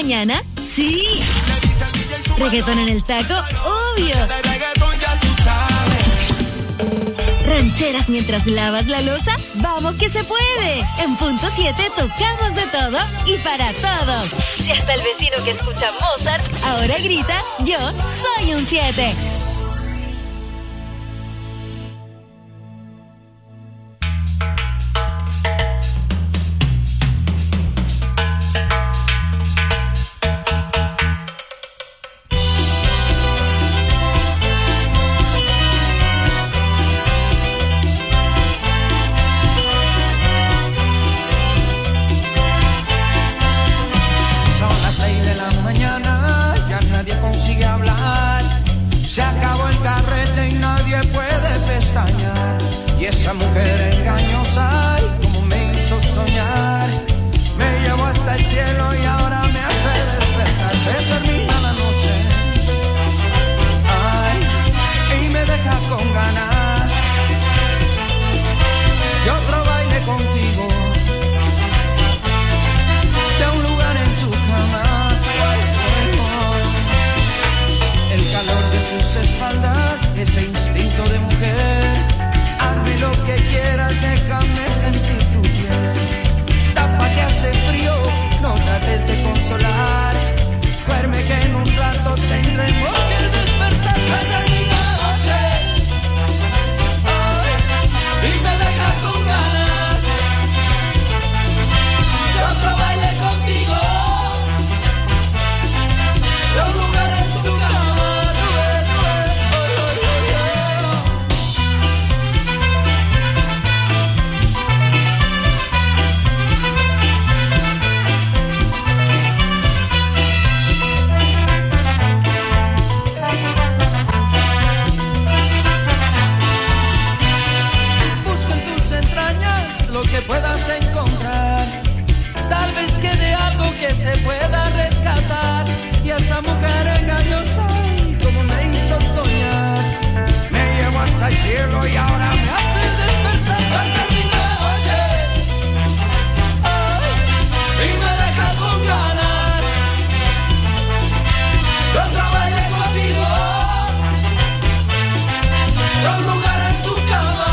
mañana? ¡Sí! ¿Reggaetón en el taco? ¡Obvio! ¿Rancheras mientras lavas la loza? ¡Vamos que se puede! En punto 7 tocamos de todo y para todos. Y hasta el vecino que escucha Mozart ahora grita, yo soy un 7. Se acabó el carrete y nadie puede pestañear. Y esa mujer engañosa, ay, como me hizo soñar. Me llevó hasta el cielo y ahora me hace despertar. Se termina la noche, ay, y me deja con ganas de otro baile contigo, de un lugar en tu cama. El calor de sus espaldas, ese instinto de mujer. Hazme lo que quieras, déjame sentir tu piel. Tapa que hace frío, no trates de consolar. Duerme que en un rato tendremos que despertar. Se termina la noche, ay, y me deja con ganas de otro baile contigo, de un lugar en tu cama. Que puedas encontrar, tal vez quede algo que se pueda rescatar. Y esa mujer engañosa, como me hizo soñar, me llevó hasta el cielo y ahora me hace despertar. Se termina la noche, ay, y me deja con ganas de otro baile contigo, de un lugar en tu cama.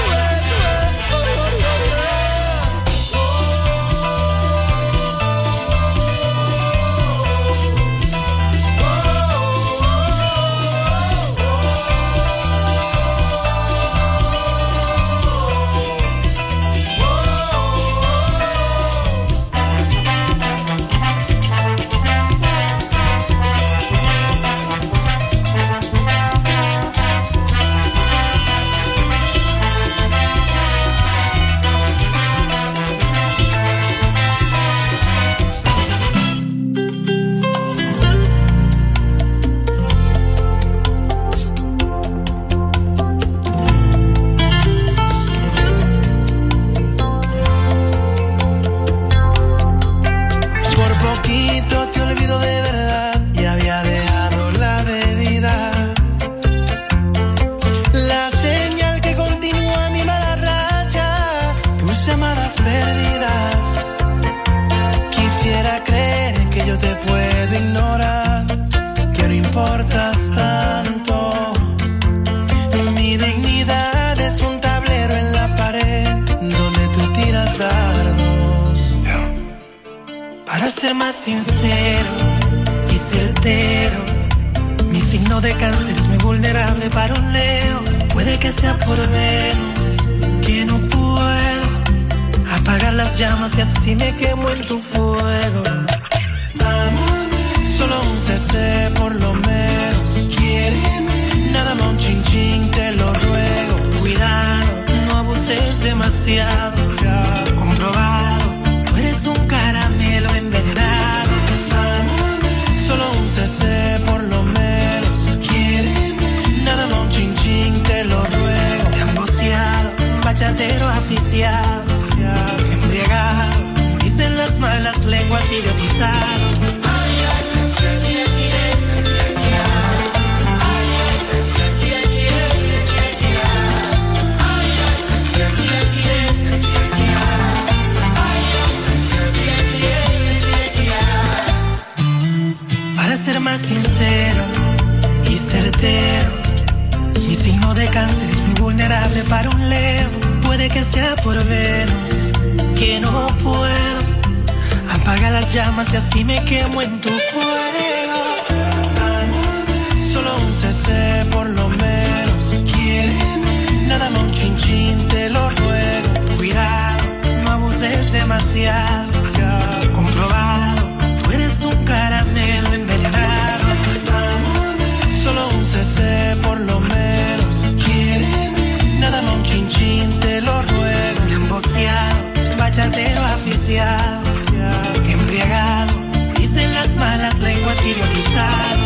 Ser más sincero y certero, mi signo de cáncer es muy vulnerable para un Leo. Puede que sea por Venus, que no puedo apagar las llamas y así me quemo en tu fuego. Solo un CC por lo menos, quiéreme, nada más un chin chin, te lo ruego. Cuidado, no abuses demasiado, comprobado, tú eres un caramelo envenenado. Solo un CC por lo menos, quiéreme, nada más un chin chin, te lo ruego. Emboceado, bachatero aficiado, embriagado, dicen las malas lenguas, idiotizado. sincero y certero. Mi signo de cáncer es muy vulnerable para un Leo. Puede que sea por Venus, que no puedo. Apaga las llamas y así me quemo en tu fuego. Solo un CC por lo menos. Quiéreme, nada más un chin, te lo ruego. Cuidado, no abuses demasiado. Comprobado, tú eres un caramelo envenenado. Solo un CC por lo menos. Quiéreme, nada más un chin, te lo ruego. Emboceado, bachatero aficiado, embriagado, dicen las malas lenguas, idiotizado.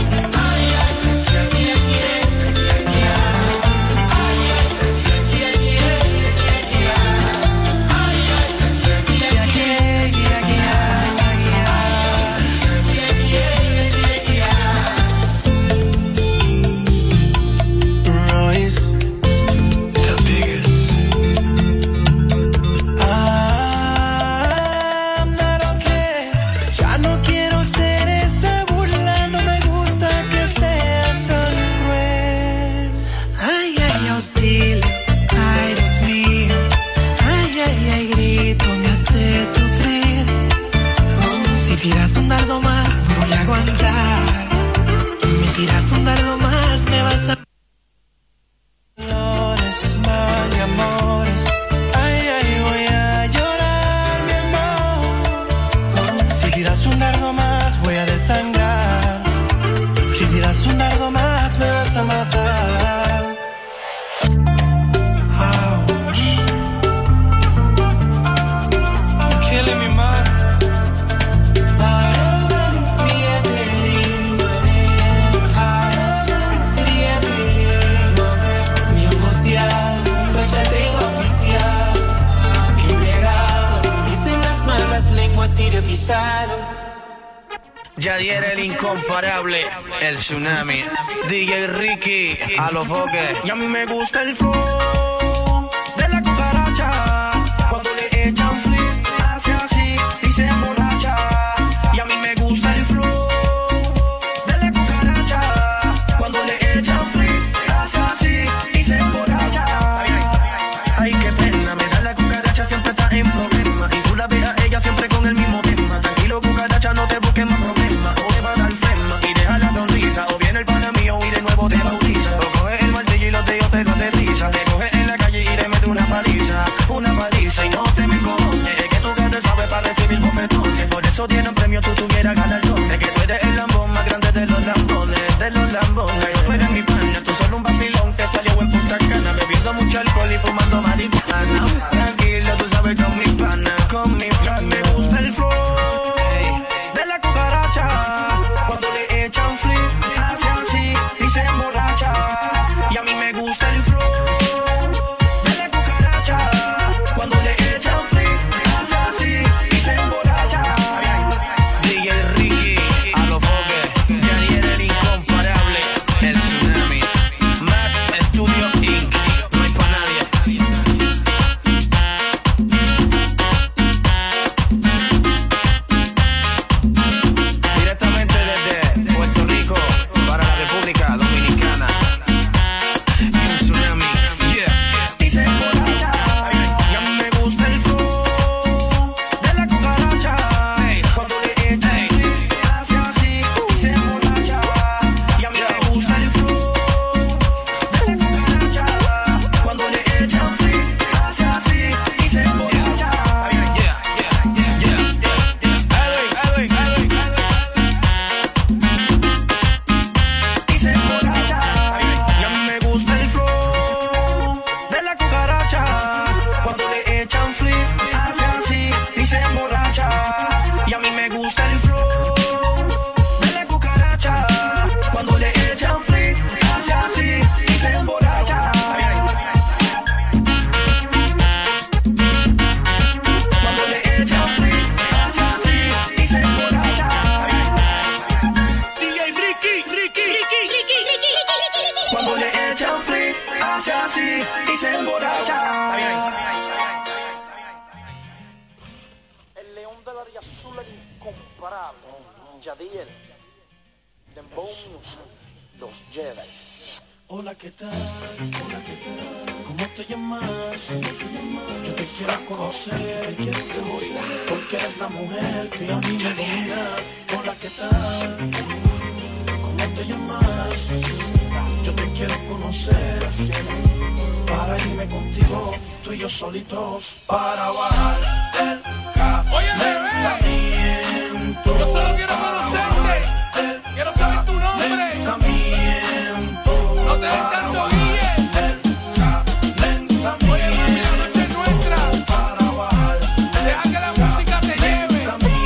Tiras un dardo más, no voy a aguantar. Me tiras un dardo más, me vas a... Flores, mal y amores. Ay, ay, voy a llorar, mi amor. Si tiras un dardo más, voy a desangrar. Si tiras un dardo más, me vas a matar. Ouch. You're killing me, man. Yadier el incomparable, el tsunami, DJ Ricky, a los foques. Y a mí me gusta el flow de la cucaracha, cuando le echan flip, hace así y se emborracha. Y a mí me gusta el flow de la cucaracha, cuando le echan flip, hace así y se emborracha. Ay, qué pena, me da la cucaracha, siempre está en problema. Y tú la ves a ella siempre con el mismo tema. Tranquilo, cucaracha, no te busques más problemas. O te va a dar flema y deja la sonrisa. O viene el pana mío y de nuevo te bautiza. O coge el martillo y los dedos te lo aterriza. Te coge en la calle y le mete una paliza. Y no te me cojones. Es que tú ganas sabes para recibir bofetones. Por eso tiene un premio, tú tuvieras galardón. Es que tú eres el lambón más grande de los lambones. De los lambones. Tú eres mi pana, tú solo un vacilón que salió en Punta Cana. Bebiendo mucho alcohol y fumando marihuana. Tranquilo, tú sabes con mi pana. Con mi pana. Me gusta el flow de la cucaracha, cuando le echan flip, hace así y se emborracha. Y a mí me gusta el flow de la cucaracha, cuando le echan flip, hace así y se emborracha. DJ Ricky, a los foques. Yadier el incomparable, el tsunami. Mac Studio Inc. No hay pa' nadie. Directamente desde Puerto Rico para la República Dominicana. Y un tsunami, yeah. Y se emborracha. Y a mí me gusta el flow de la cucaracha, cuando le echan flip, hace así y se emborracha. Y a mí me gusta el flow de la cucaracha, cuando le echan flip, hace así y se emborracha. Y se emborracha. Y a mí me gusta el flow de la cucaracha, cuando le echan flip, hace así y se emborracha. Y a mí me gusta el flow de la cucaracha, cuando le echan flip, hace así y se emborracha. Cuando le echan flip, hace así y se emborracha. DJ Ricky. Cuando le echan flip, hace así y se emborracha. El león del área azul, el incomparable, Yadier. Dembow Music, los Jedi. Hola, ¿qué tal? Hola, ¿qué tal? ¿Cómo te llamas? Yo te quiero conocer, porque eres la mujer que a mí me domina. Hola, ¿qué tal? ¿Cómo te llamas? Yo te quiero conocer, para irme contigo, tú y yo solitos, para bajar el calentamiento. Yo solo quiero conocerte, quiero saber tu nombre. No te des tanto guille. Oye, mami, la noche es nuestra. Deja que la música te lleve.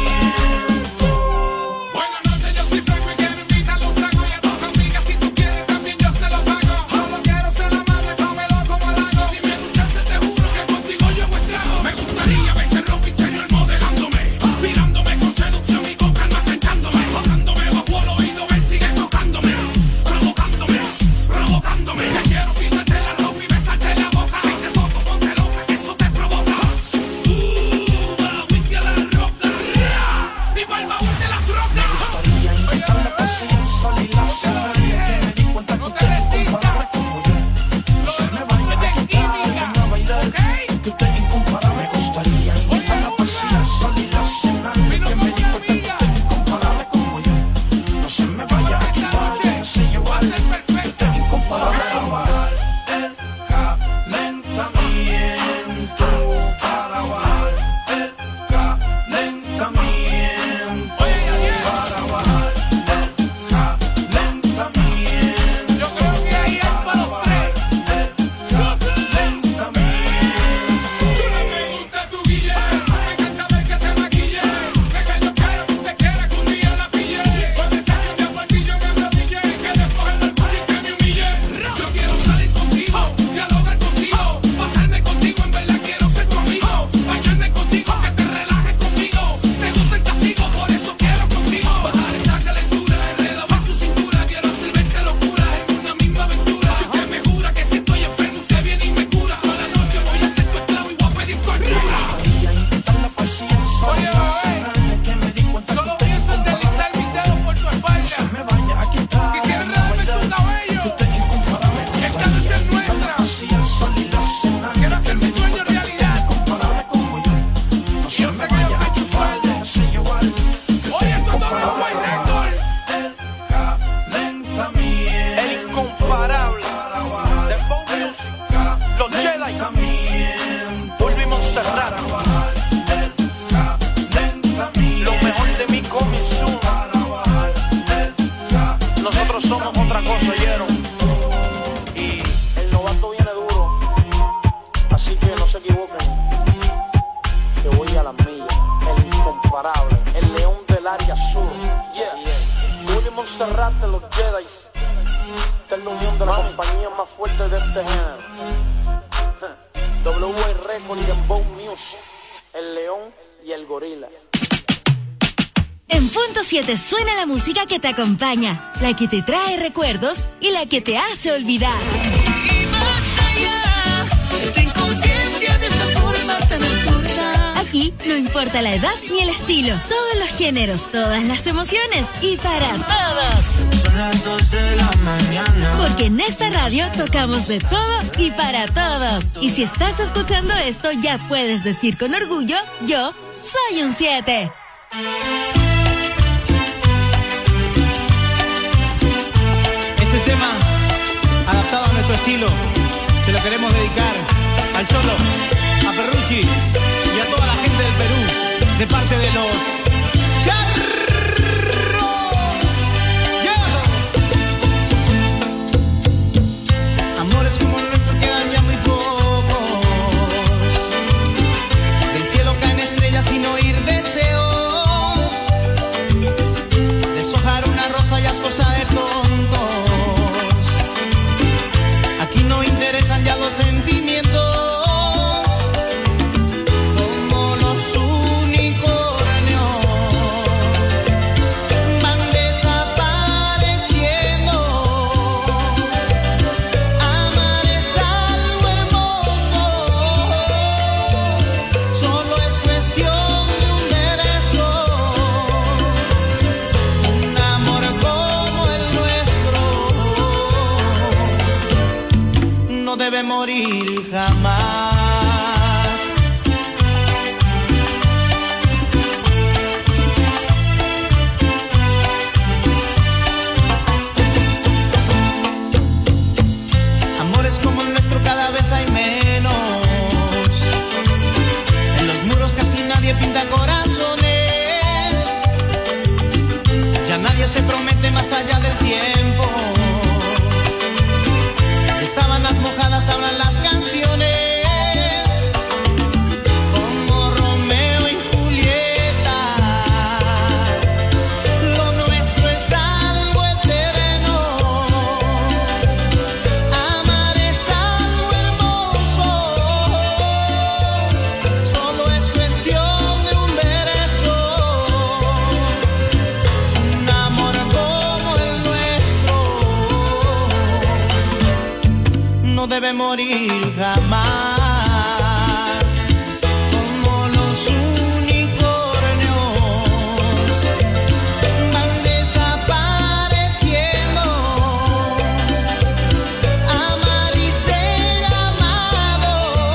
Buenas noches, yo soy Franco y quiero invitar los tragos y a tus amigas. Si tú quieres también yo se los pago. Solo quiero ser amable, cómelo como lago. Si me escuchaste te juro que contigo yo hago estrago. Me gustaría verte ropa interior modelándome, mirándome con seducción y con calma tentándome, tocándome bajo el oído, ven sigue tocándome, provocándome. Te quiero quitarte la ropa y besarte la boca. Si te toco, ponte loca, que eso te provoca. La whisky a la roca. Y vuelva a unir las rocas. Me gustaría invitar la paciencia y la cena, que me di cuenta que usted es incomparable como yo. No se me vaya a quitar, ven a bailar, que usted es incomparable. Me gustaría invitar la paciencia y la cena, que me di cuenta que usted es incomparable como yo. No se me vaya a quitar, déjese llevar, que usted es incomparable. Para bajar el calentamiento, para bajar el calentamiento, para bajar el calentamiento. Yo creo que ahí es para los tres. Chula, me gusta tu guille. Me encanta ver que te maquille. Es que yo quiero que usted quiera que un día la pille. Cuando se cambia el partido me arrodille. Que descoge el party y que me humille. Yo quiero salir contigo, dialogar contigo, pasarme contigo, en verdad quiero ser tu amigo. Bañarme contigo, que te relajes conmigo. Me gusta el castigo, por eso quiero contigo. Bajar esta calentura, enredar tu cintura. Quiero hacer 20 locuras en una misma aventura. Si usted me jura que si estoy enfermo usted viene y me cura. Toda la noche voy a ser tu esclavo y voy a pedir cordura. Gustaría invitar la paciencia y la cena, que me di cuenta que Solo usted es pienso en incomparable. deslizar mis dedos por tu No se espalda. me vaya a quitar, Quisiera ven a enredarme bailar, tu cabello. que usted es incomparable. Me Esta noche gustaría es invitar la nuestra. paciencia y la cena, Quiero que hacer me mi di sueño cuenta que usted es realidad. incomparable como yo. No se Yo me sé que yo vaya a soy tu quitar, fan. déjese llevar, que usted Oye, es esto es doble incomparable. white record. El calentamiento, El incomparable. para bajar Dembow Music, los Jedi. calentamiento, Urbi Montserrat. para bajar el calentamiento. Lo mejor de mí coming soon. Nosotros somos otra cosa, ¿oyeron? Y el novato viene duro. Así que no se equivoquen, que voy a las millas. El incomparable, el león del área sur. Yeah. Urbi Montserrat de los Jedi. Esta es la unión de la compañía más fuerte de este género. W Record y Dembow Music. El león y el gorila. En punto 7 suena la música que te acompaña, la que te trae recuerdos y la que te hace olvidar. Y más allá de tu inconsciencia de esa forma tan absurda. Aquí no importa la edad ni el estilo, todos los géneros, todas las emociones y para todos. Son las 2 de la mañana. Porque en esta radio tocamos de todo y para todos. Y si estás escuchando esto, ya puedes decir con orgullo, yo soy un 7. Este tema, adaptado a nuestro estilo, se lo queremos dedicar al Cholo, a Ferrucci y a toda la gente del Perú, de parte de los Charros. ¡Llévalo! Amores como el nuestro quedan ya muy pocos. Del cielo caen estrellas sin oír deseos. Deshojar una rosa ya es cosa de tontos. Aquí no interesan ya los sentimientos. Como los unicornios debe morir jamás. Amores como el nuestro cada vez hay menos. En los muros casi nadie pinta corazones. Ya nadie se promete más allá del tiempo. De sábanas mojadas hablan las canciones. Como Romeo y Julieta. Lo nuestro es algo eterno. Amar es algo hermoso. Solo es cuestión de un verso. Un amor como el nuestro no debe morir jamás. Como los unicornios van desapareciendo. Amar y ser amado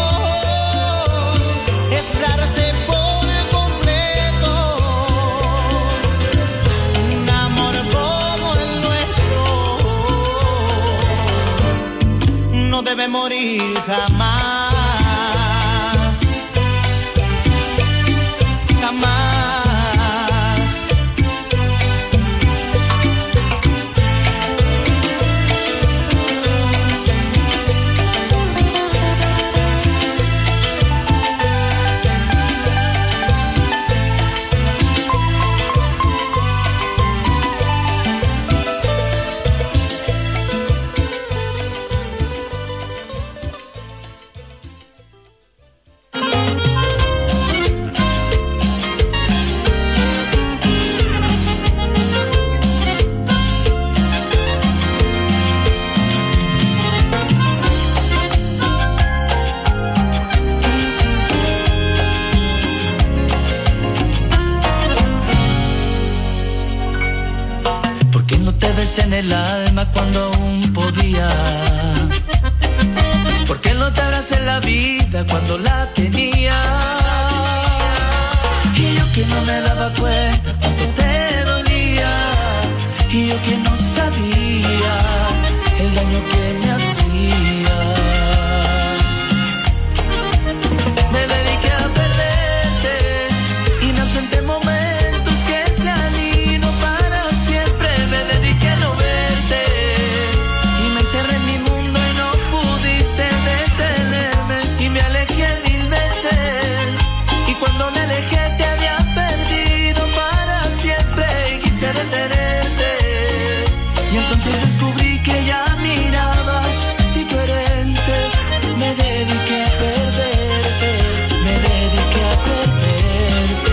es darse por completo. Un amor como el nuestro no debe morir jamás. Jamás. ¿Por qué no te besé en el alma cuando aún podía? ¿Por qué no te abracé en la vida cuando la tenía? Y yo que no me daba cuenta cuánto te dolía. Y yo que no sabía el daño que me hacía. Me dediqué a perderte y me ausenté en momentos que se han ido para siempre. Me dediqué a no verte y me encerré en mi mundo y no pudiste detenerme. Y me alejé 1000 veces y cuando me alejé te había perdido para siempre. Y quise detenerte y entonces descubrí que ya mirabas diferente. Me dediqué a perderte, me dediqué a perderte.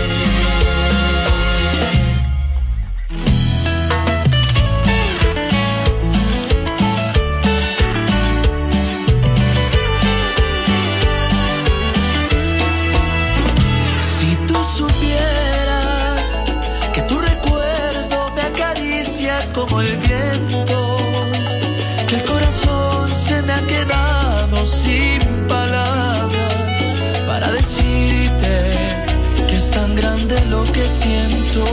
Si tú supieras que tu recuerdo me acaricia como el viento, que el corazón se me ha quedado sin palabras para decirte que es tan grande lo que siento.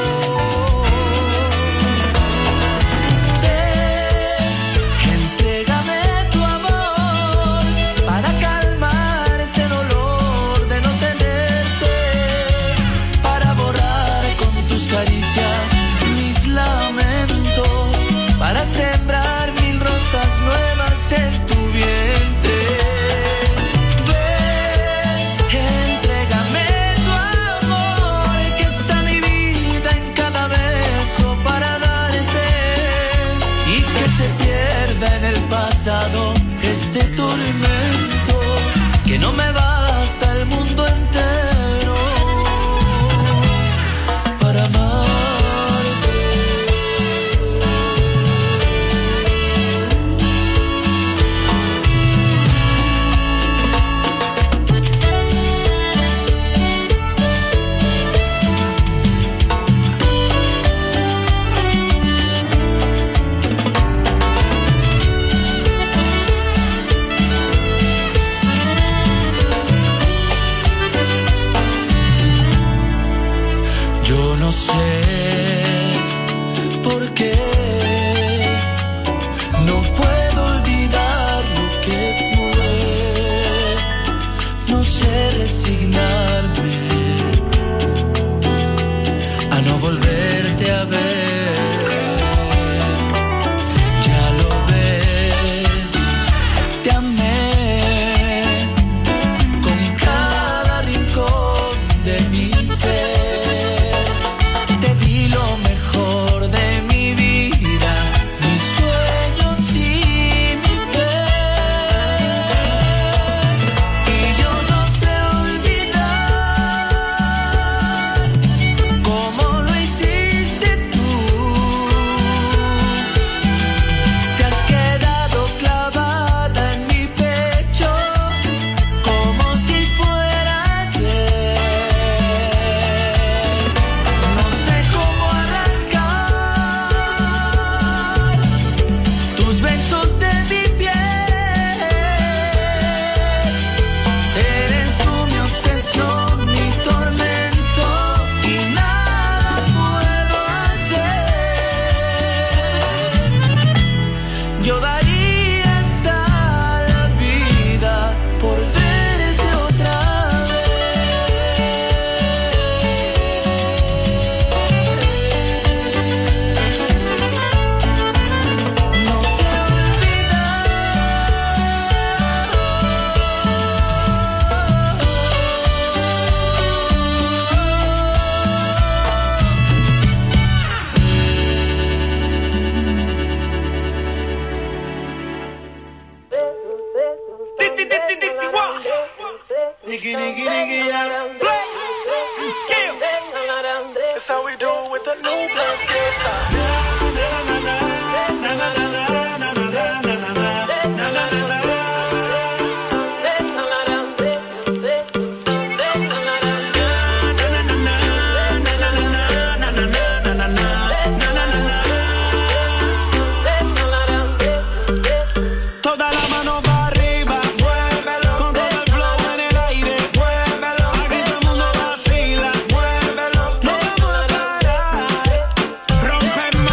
Entrégame tu amor para calmar este dolor de no tenerte, para borrar con tus caricias mis lamentos, para sembrar 1000 rosas nuevas en tu vientre. Ven, entrégame tu amor, que esta mi vida Yo daría hasta la vida por verte otra vez. No sé Nigga, nigga, nigga, yeah. Play. Skill. That's how we do it with the new plus kids. Toda la mano para arriba, muévelo. Con todo el flow en el aire, muévelo. Aquí todo el mundo vacila, muévelo. No vamos a parar. Rompe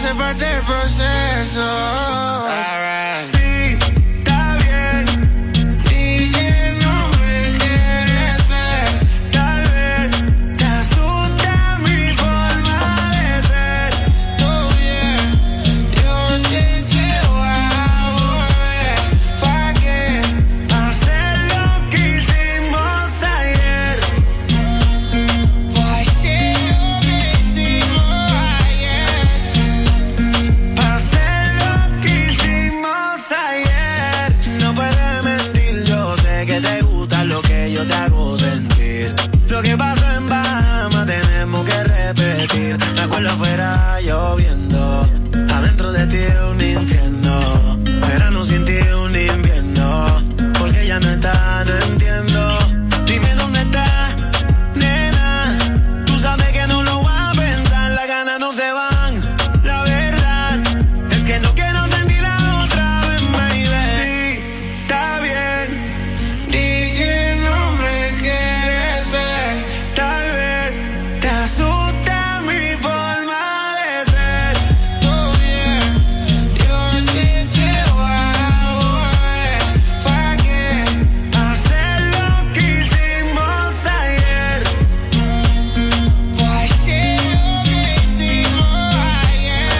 hace parte del proceso. Sí, está bien. Y que no me quieres ver. Tal vez te asusta mi forma de ser. Todo bien, yo sé que voy a volver. ¿Pa' qué? Hacer lo que hicimos ayer. Pa' hacer lo que hicimos ayer. Pa' hacer lo que hicimos ayer. No puedes mentir, yo sé que te gusta lo que yo te hago sentir. Lo que pasó en Bahamas tenemos que repetir. Me acuerdo afuera lloviendo, adentro de ti un infierno. Verano sin ti un invierno, porque ya no está, no entiendo. Dime dónde está, nena. Tú sabes que no lo voy a pensar, las ganas no se van. La verdad es que no quiero sentirla otra vez, baby. Sí, está bien. Di que no me quieres ver. Tal vez te asusta mi forma de ser. Todo bien, yo sé que voy a volver. ¿Pa' qué? Hacer lo que hicimos ayer. Pa' hacer lo que hicimos ayer.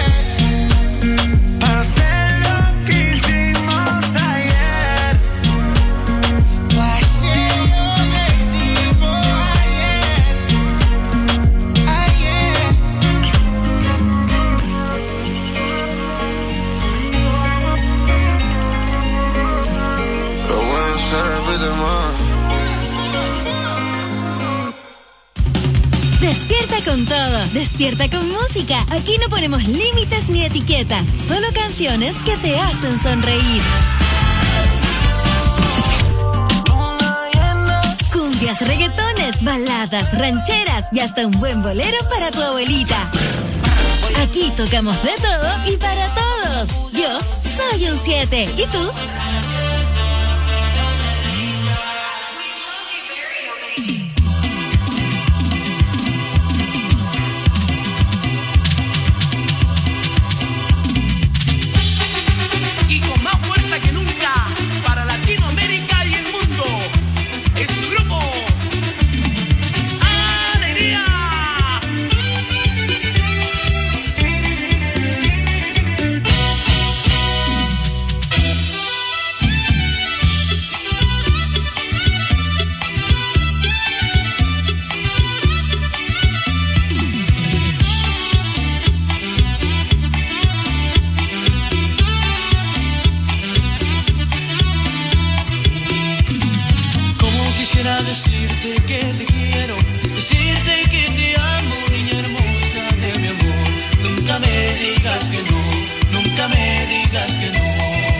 Hacer lo que hicimos ayer. Pa' hacer lo que hicimos ayer. Lo bueno se repite más. Despierta con todo, despierta con música. Aquí no ponemos límites ni etiquetas, solo canciones que te hacen sonreír. Cumbias, reggaetones, baladas, rancheras y hasta un buen bolero para tu abuelita. Aquí tocamos de todo y para todos. Yo soy un 7. ¿Y tú? Y con más fuerza que nunca para Latinoamérica y el mundo es tu grupo Alegría. Como quisiera decirte que te quiero, decirte que te amo, niña hermosa de mi amor. Nunca me digas que no, nunca me digas que no.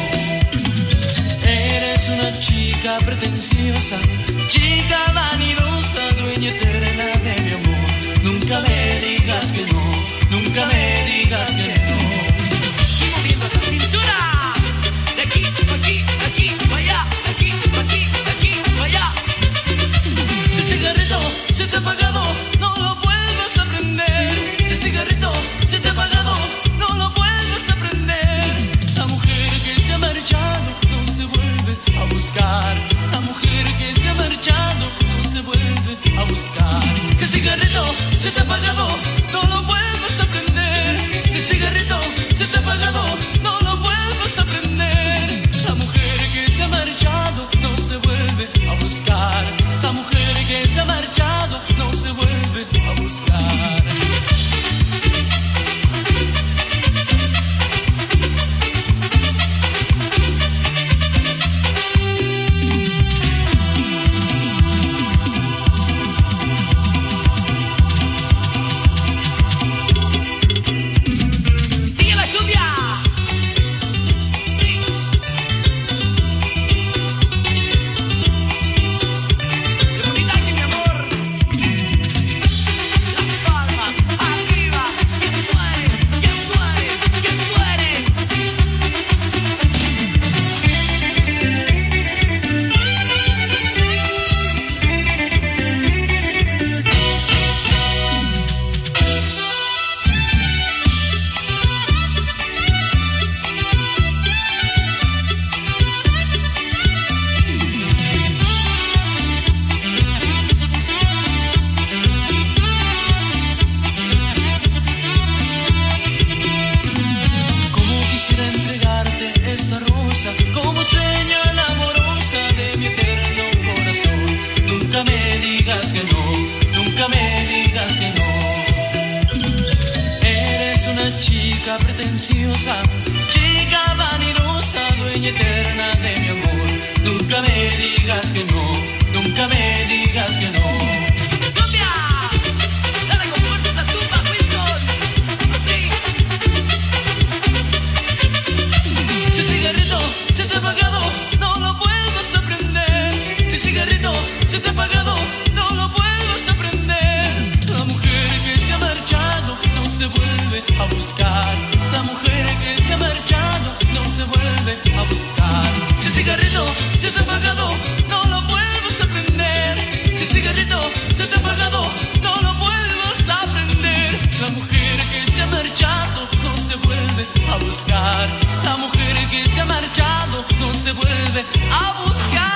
Eres una chica pretenciosa, chica vanidosa, dueña eterna de mi amor. Nunca me digas que no, nunca me digas que no. Y moviendo esa cintura de aquí, aquí, allá, aquí, allá. Si el cigarrito se te ha apagado, no lo vuelvas a prender. Si el cigarrito se te ha apagado, no lo vuelvas a prender. La mujer que se ha marchado no se vuelve a buscar. La mujer que se ha marchado chica pretenciosa, chica vanidosa, dueña eterna de mi amor. Nunca me digas que no, nunca me digas que no. ¡Copia! ¡Dale con fuerza esa tumba, Wilson! ¡Así! Si el cigarrito se te ha apagado, no lo vuelvas a prender. Si el cigarrito se te ha apagado, no lo vuelvas a prender. La mujer que se ha marchado no se vuelve a buscar. La mujer que se ha marchado no se vuelve a buscar. Si el cigarrito se te ha apagado, no lo vuelvas a prender. Si el cigarrito se te ha apagado, no lo vuelvas a prender. La mujer que se ha marchado no se vuelve a buscar. La mujer que se ha marchado no se vuelve a buscar.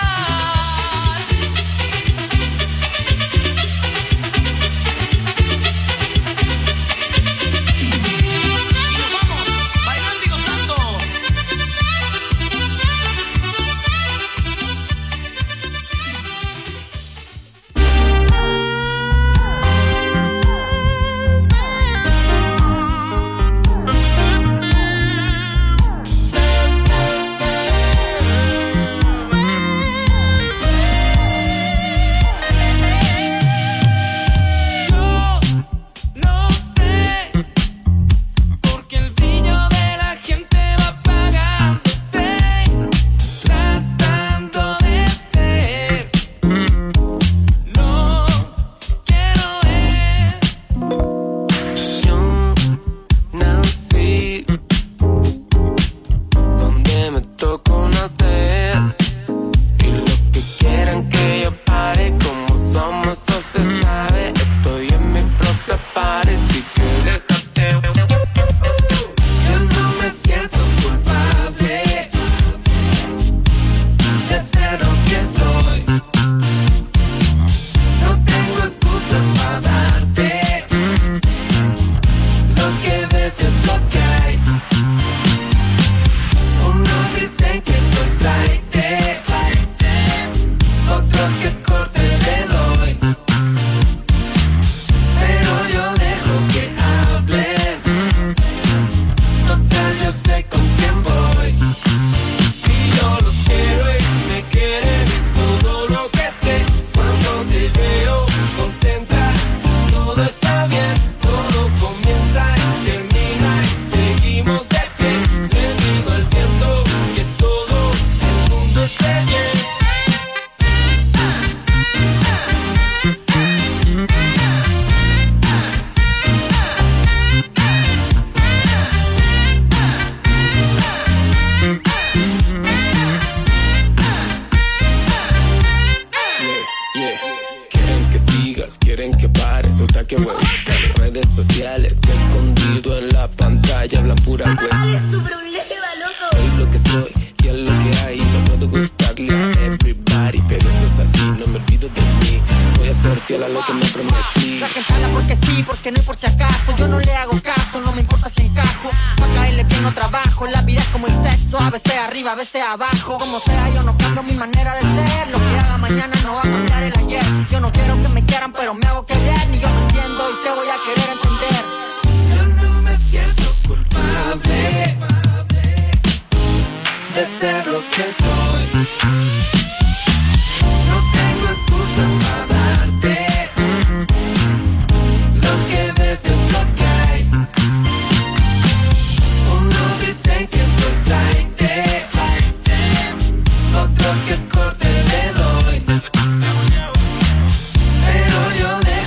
A veces abajo, como sea yo no cambio mi manera de ser. Lo que haga mañana no va a cambiar el ayer. Yo no quiero que me quieran pero me hago querer. Ni yo me entiendo y te voy a querer entender. Yo no me siento culpable de ser lo que soy. No tengo excusas para darte. Lo que ves es lo que hay. Uno dice que soy flight, otro que corte le doy, pero yo dejo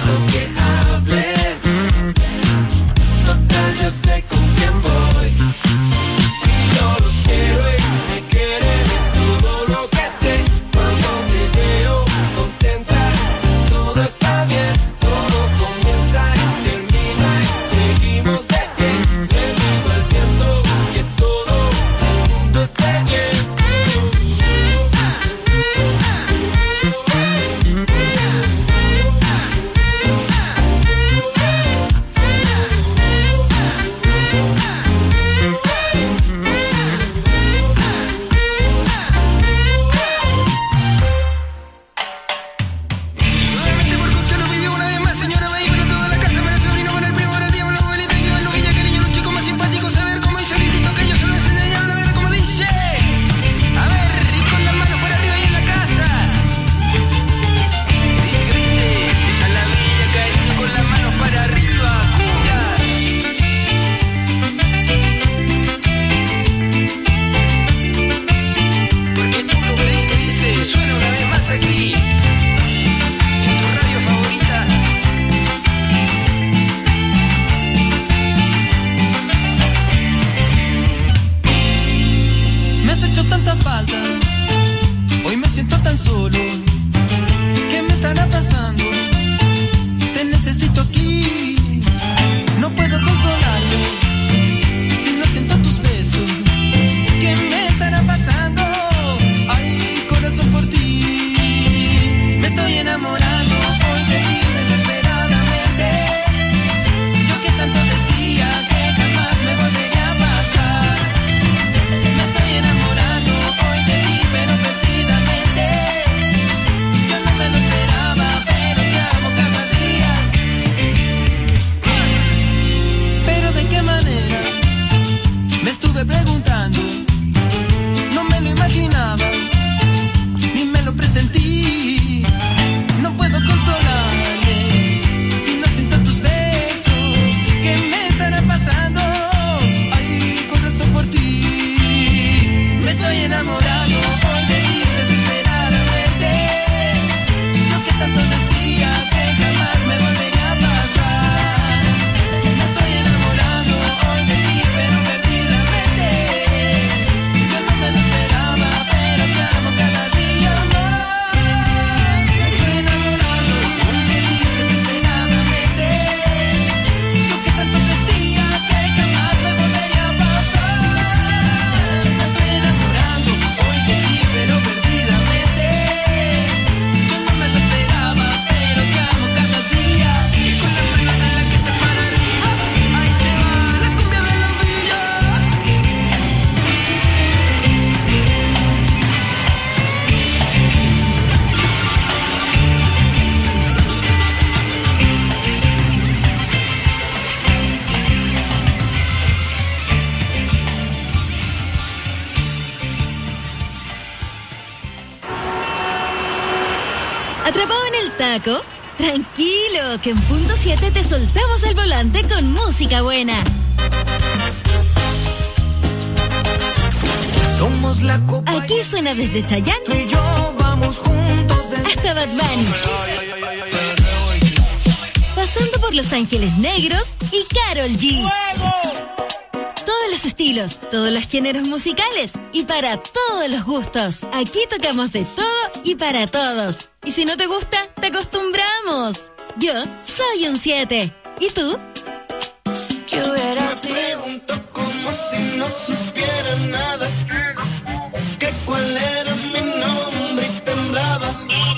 ¿Atrapado en el taco? Tranquilo, que en punto 7 te soltamos el volante con música buena. Somos la copa. Aquí suena desde Chayanne Tú y yo vamos juntos hasta Bad Bunny, pasando por Los Ángeles Negros y Karol G. Todos los estilos, todos los géneros musicales y para todos los gustos. Aquí tocamos de todo y para todos. Y si no te gusta, te acostumbramos. Yo soy un 7. ¿Y tú? Me pregunto como si no supiera nada, que cuál era mi nombre y temblaba.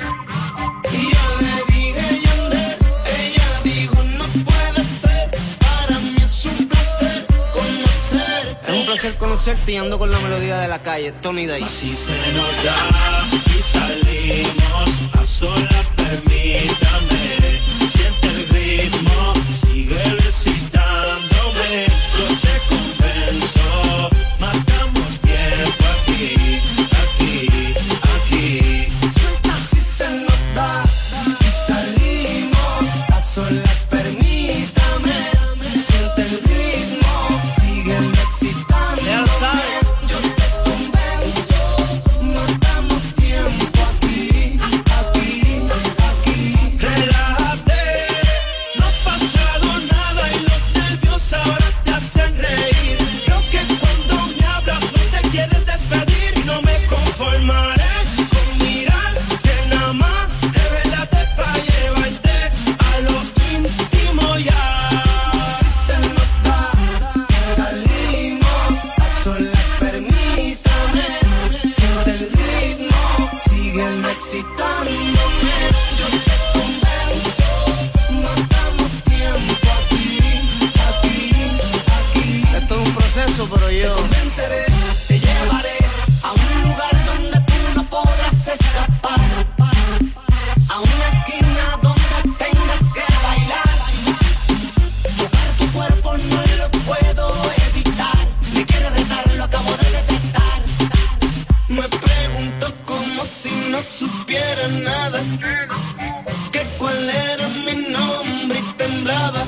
Y yo le dije Yandel, ella dijo no puede ser, para mí es un placer conocer. Es un placer conocerte y ando con la melodía de la calle, Tony Day. Así se nos da y salimos a solas, permítame, siente el ritmo, sigue recitándome, yo te convenzo, matamos tiempo aquí, aquí, aquí. Así se nos da y salimos a solas, permítame, siente el ritmo, sígueme excitándome. Ya lo sabes. Yo te convenzo, matamos tiempo aquí, aquí, aquí. Relájate, no ha pasado nada y los nervios ahora te hacen reír. Creo que cuando me hablas no te quieres despedir. No me conformaré con mirarte nada más. Revélate pa' llevarte a lo íntimo ya. Así se nos da y salimos a solas, permítame, siente el ritmo, sígueme excitándome. Yo te convenzo, matamos tiempo aquí, aquí, aquí. Esto es un proceso, pero Te yo... convenceré, te llevaré a un lugar donde tú no podrás escapar, a una esquina donde tengas que bailar. Tocar tu cuerpo no lo puedo evitar, me quiere retar, lo acabo de detectar. Me pregunto como si no supiera nada, que cuál era mi nombre y temblaba.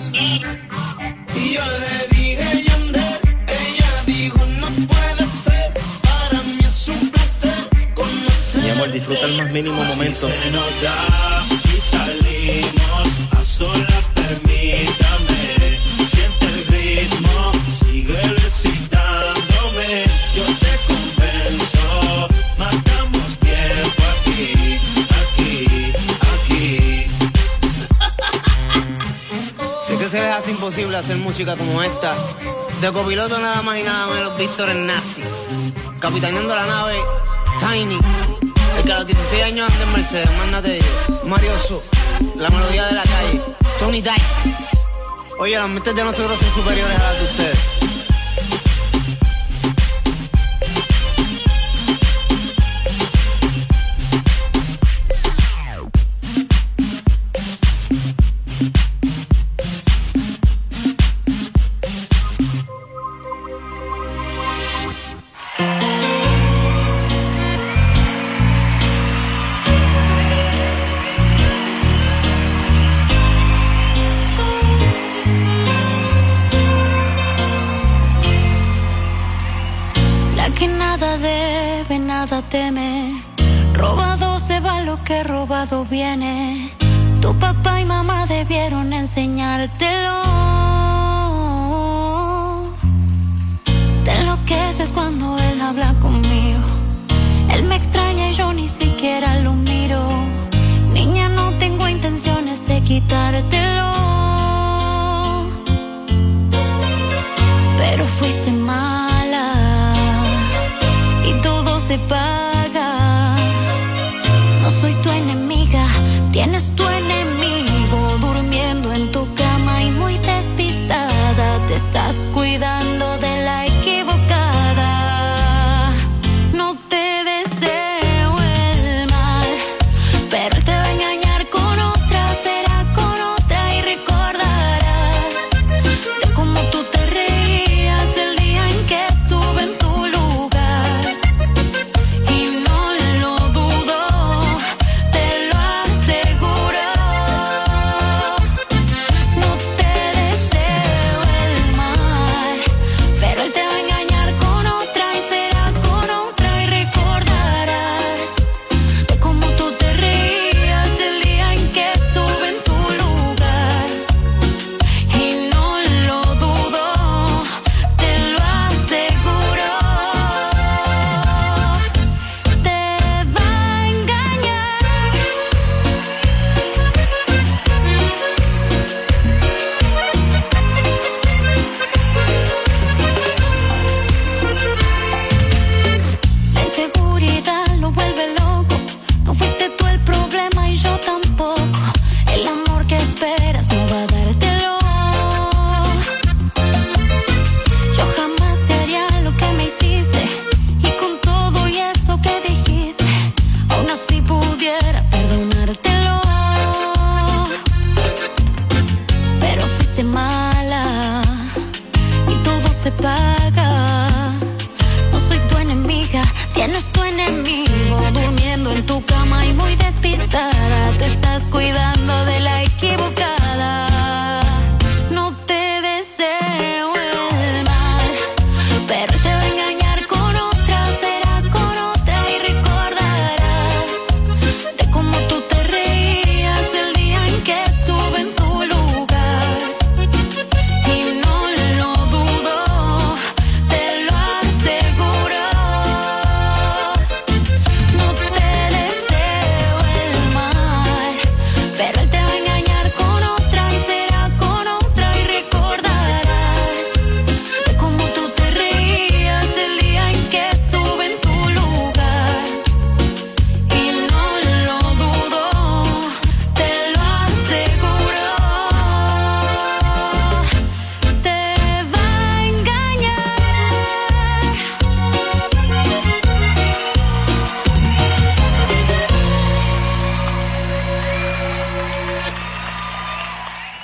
Y yo le dije Yandel, ella dijo no puede ser, para mí es un placer conocer. Mi amor, disfruta el más mínimo momento. Así se nos da y salimos a solas, permítame, siente el ritmo, sigue recitándome, yo te convenzo, matamos tiempo aquí, aquí, aquí. Sé que se les hace imposible hacer música como esta. De copiloto nada más y nada menos Víctor el Nazi. Capitaneando la nave, Tiny. El que a los 16 años anda en Mercedes, mándate de ellos. Marioso, la melodía de la calle. Tony Dice. Oye, las mentes de nosotros son superiores a las de ustedes. Que nada debe, nada teme. Robado se va lo que robado viene. Tu papá y mamá debieron enseñártelo. Te enloqueces cuando él habla conmigo. Él me extraña y yo ni siquiera lo miro. Niña, no tengo intenciones de quitártelo, pero fuiste mala y todo se paga. No soy tu enemiga, tienes tu enemigo durmiendo en tu cama y muy despistada. Te estás cuidando de la equivocada. No te deseo el mal, pero él te va a engañar con otra, será con otra y recordarás de cómo tú te reías el día en que estuve en tu lugar. Y no lo dudo, te lo aseguro.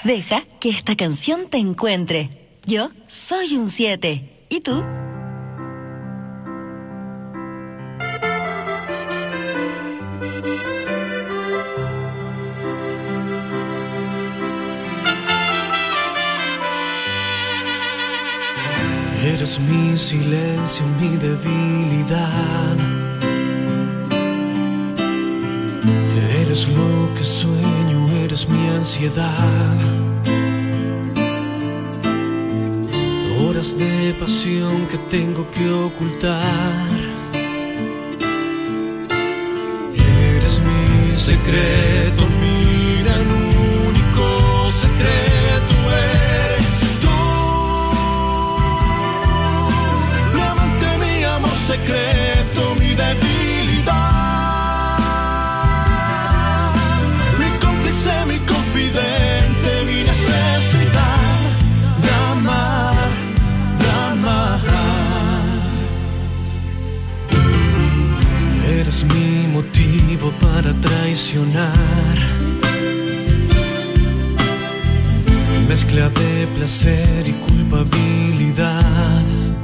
Deja que esta canción te encuentre. Yo soy un 7. ¿Y tú? Eres mi silencio, mi debilidad. Eres lo que sueño, eres mi ansiedad. Horas de pasión que tengo que ocultar. Eres mi secreto, mi gran único secreto. Eres tú, mi amante, mi amor secreto, mi debilidad. Mi confidente, mi necesidad de amar, de amar. Eres mi motivo para traicionar. Mezcla de placer y culpabilidad.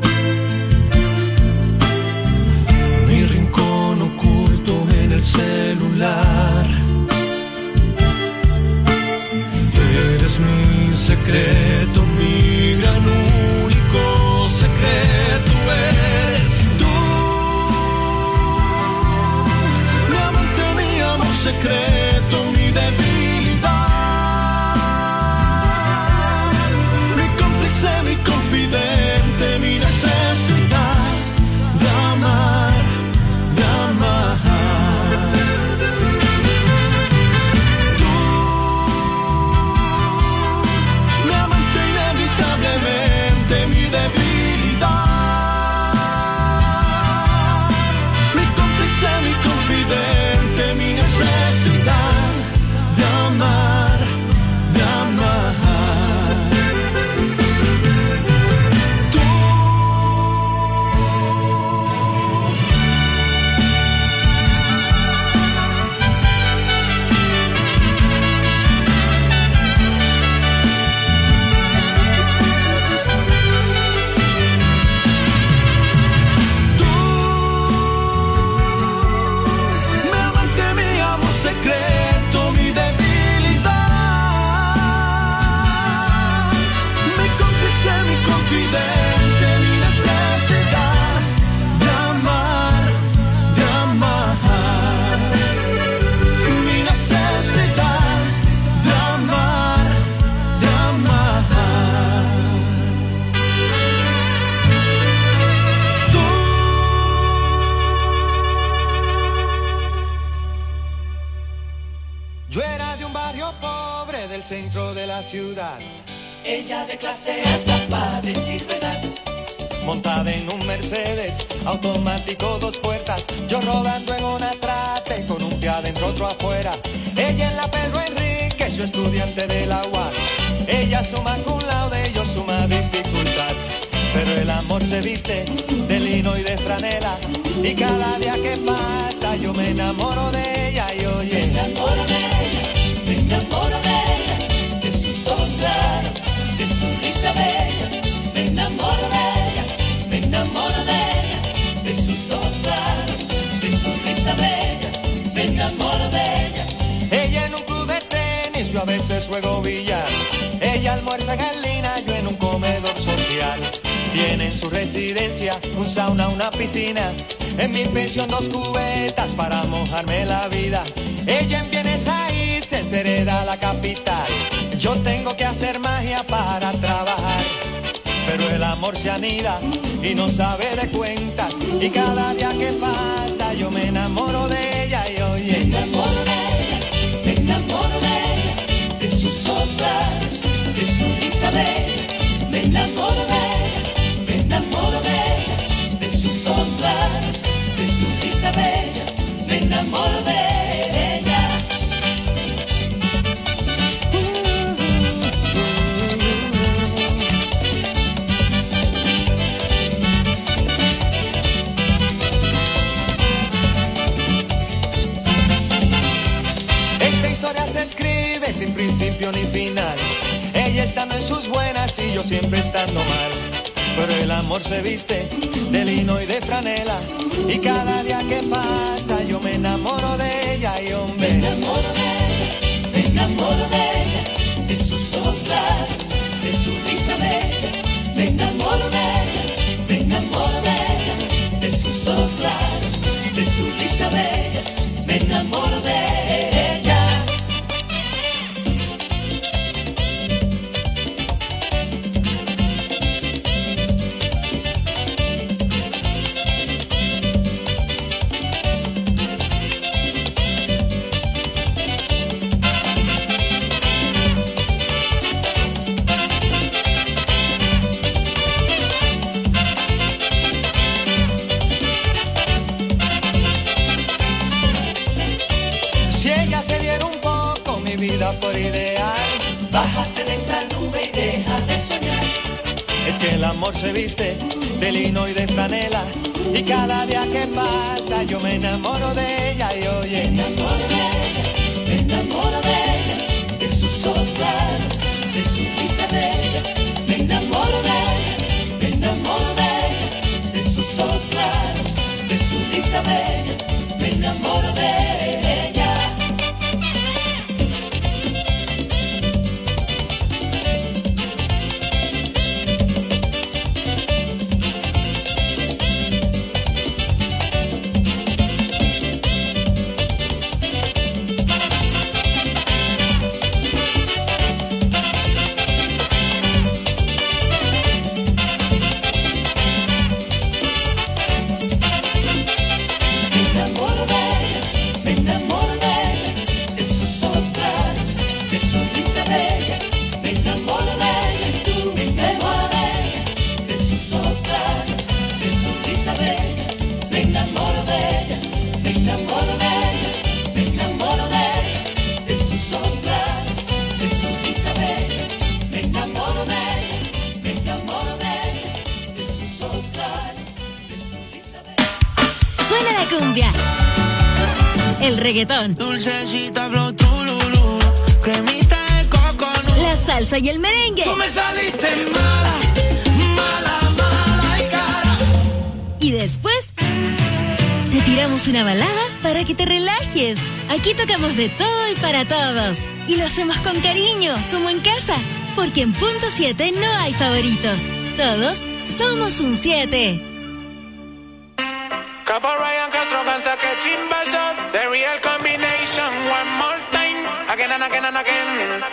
Mi rincón oculto en el celular. Eres mi secreto, mi gran único secreto. Eres tú, mi amante, mi amor secreto, mi debilidad. Mi cómplice, mi confidente, mi necesidad de amar, de amar. Mi debilidad, mi cómplice, mi confidente, mi necesidad de amar, de amar. Tú. Mi necesidad de amar, de amar. Mi necesidad de amar, de amar. Tú. Yo era de un barrio pobre del centro de la ciudad. Ella de clase alta para decir verdad. Montada en un Mercedes, automático 2 puertas. Yo rodando en una trate, con un pie adentro, otro afuera. Ella en la Pedro Enrique, yo estudiante de la UAS. Ella suma cum laude, yo suma dificultad. Pero el amor se viste de lino y de franela. Y cada día que pasa yo me enamoro de ella. Y oye, me enamoro de ella, me enamoro de ella. De sus ojos claros, de su risa bella. Me enamoro de ella, me enamoro de ella. De sus ojos claros, de su risa bella. Me enamoro de ella. Ella en un club de tenis, yo a veces juego billar. Ella almuerza en línea, yo en un comedor social. Tiene en su residencia un sauna, una piscina. En mi pensión 2 cubetas para mojarme la vida. Ella en bienes raíces hereda la capital. Yo tengo que hacer magia para trabajar. Pero el amor se anida y no sabe de cuentas. Y cada día que pasa yo me enamoro de ella. Y oye, me enamoro de ella, me enamoro de ella. De sus ojos claros, de su risa bella. Me enamoro de ella, me enamoro de ella. De sus ojos claros, de su risa bella. Me enamoro de ella. Esta historia se escribe sin principio ni final. Ella estando en sus buenas y yo siempre estando mal. Pero el amor se viste de lino y de franela, y cada día que pasa yo me enamoro de ella y hombre. Me enamoro de ella, me enamoro de ella, de sus ojos claros, de su risa bella. Me enamoro de ella, me enamoro de ella, de sus ojos claros, de su risa bella. Me enamoro de ella. Por ideal, bájate de esa nube y deja de soñar. Es que el amor se viste de lino y de franela, y cada día que pasa yo me enamoro de ella y oye. Me enamoro de ella, me enamoro de ella, de sus ojos claros, de su risa bella. Me enamoro de ella, me enamoro de ella, de sus ojos claros, de su risa bella. Me enamoro de ella. El reggaetón, dulcecita, flotululu, cremita de coconut, la salsa y el merengue. Tú me saliste mala, mala, mala y cara. Y después te tiramos una balada para que te relajes. Aquí tocamos de todo y para todos. Y lo hacemos con cariño, como en casa. Porque en punto 7 no hay favoritos. Todos somos un 7. Capo Ryan Castro cansa que chimba shot. The real combination, one more time. Again and again and again.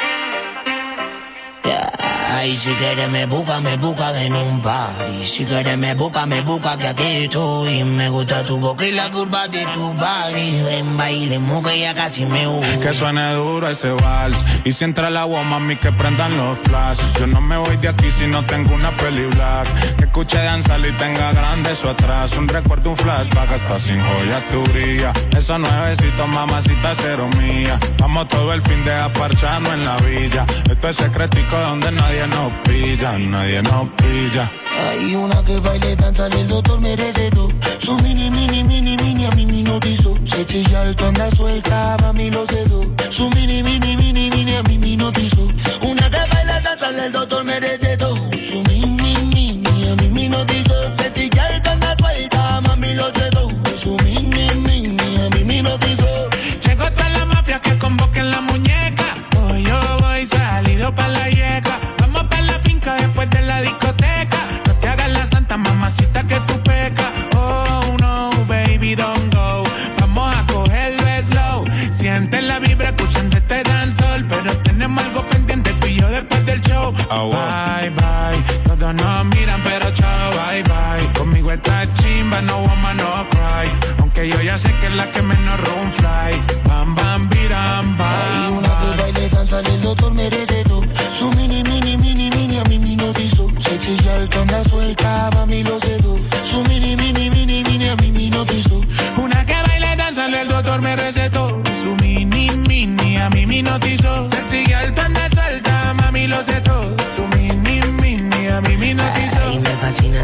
Ay, si quieres me busca en un party. Si quieres me busca que aquí estoy. Me gusta tu boca y la curva de tu body. Ven, bailemos que ya casi me voy. Que suene duro ese vals. Y si entra el agua, mami, que prendan los flash. Yo no me voy de aquí si no tengo una peli black. Que escuche danzar y tenga grande eso atrás. Un recuerdo, un flashback, hasta sin joya tu brilla. Esos nuevecitos, mamacita, cero mía. Vamos todo el fin de aparcharnos en la villa. Esto es secretico donde nadie nos pilla, nadie nos pilla. Hay una que baile, danza, el doctor me recetó. Su mini, a mí me notizó. Se chilla alto, anda suelta, a mí lo cedo. Su mini, a mí me notizó. Una que baila, danza, el doctor me recetó. Su mini, a mí me notizó. Se chilla alto, anda suelta, a mí lo cedo. Su mini, a mí me notizó. Llegó toda la mafia que convoquen la muñeca. Hoy yo voy salido pa' la yeca. Vamos pa' la finca después de la discoteca. No te hagas la santa mamacita que tú pecas. Oh no, baby, don't go. Vamos a cogerlo slow. Siente la vibra escuchando este dancehall. Pero tenemos algo pendiente tú y yo después del show. Bye, bye. Todos nos miran pero chao, bye, bye. Conmigo esta chimba, no woman, no cry. Aunque yo ya sé que es la que menos room fly. Bam, bam, biram, bam. Hay una que baile, danza, el doctor me recetó. Su mini, a mí me notizó. Se chilla alto, anda suelta, a mí lo cedo. Su mini, a mí me notizó. Una que baile, danza, el doctor me recetó. Su mini, a mí me notizó. Sexy alto, anda suelta, mami lo sé todo. Su mini, a mí me notizó. Ay, me fascina tu estilo.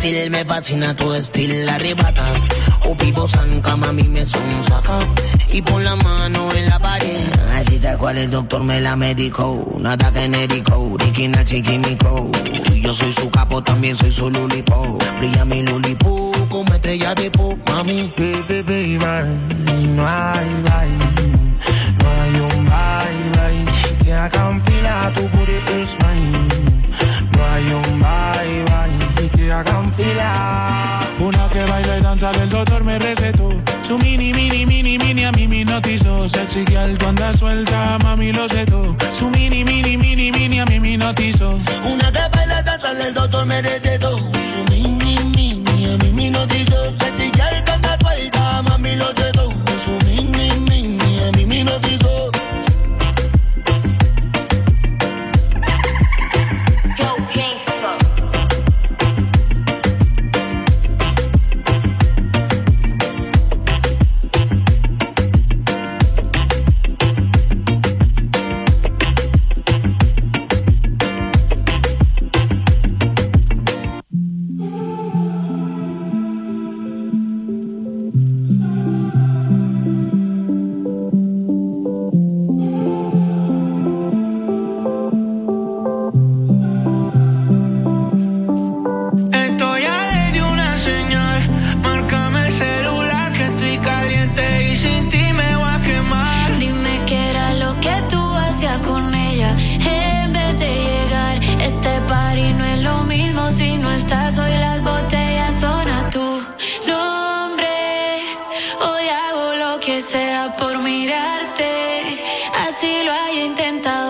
estilo, me fascina tu estilo, arrebata. Upipo sanca, mami me son saca. Y pon la mano en la pared, así tal cual el doctor me la medicó. Nada genérico, original chiquímico. Yo soy su capo, también soy su lulipo. Brilla mi lulipo como estrella de pop, mami. Baby, no hay bye. No hay un bye, que haga un fila, tu booty is mine. No hay un bye, que haga un fila. Una que baila y danza, el doctor me recetó. Su mini, a mí me hipnotizó. Sexy que alto anda suelta, mami lo setó. Su mini, a mí me hipnotizó. Una que baila y danza, el doctor me recetó. Su mini, a mí me hipnotizó. Sexy que alto anda suelta, mami lo setó. Su mini, a mí me hipnotizó. Yo, gangsta. Por mirarte, así lo haya intentado.